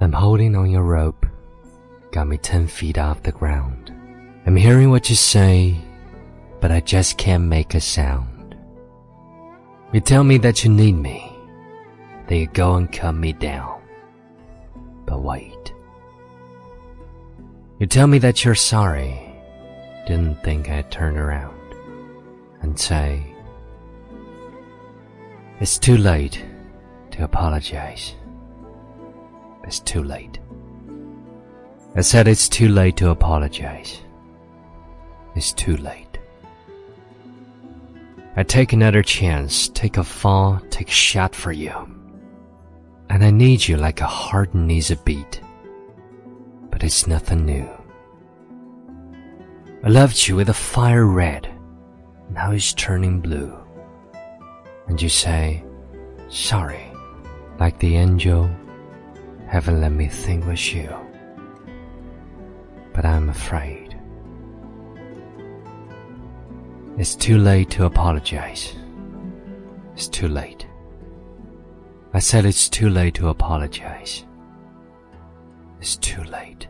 I'm holding on your rope, got me 10 feet off the ground. I'm hearing what you say, but I just can't make a sound. You tell me that you need me, then you go and cut me down. But wait. You tell me that you're sorry, didn't think I'd turn around and say, it's too late to apologize. It's too late. I said it's too late to apologize. It's too late. I take another chance, take a fall, take a shot for you. And I need you like a heart needs a beat. But it's nothing new. I loved you with a fire red, now it's turning blue. And you say, sorry, like the angel, heaven let me think was you. But I'm afraid. It's too late to apologize. It's too late. I said it's too late to apologize. It's too late.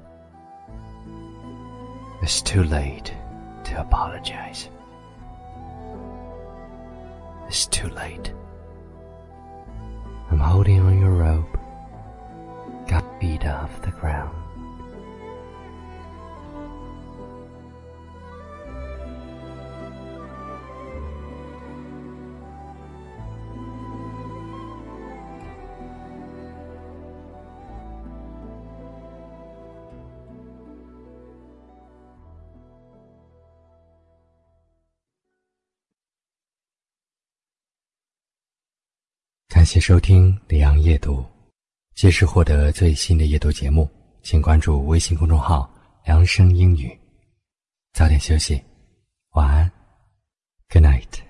It's too late to apologize. It's too late. I'm holding on your rope, got beat off the ground.感谢收听李昂夜读，届时获得最新的夜读节目，请关注微信公众号良声英语。早点休息，晚安 ，Good night。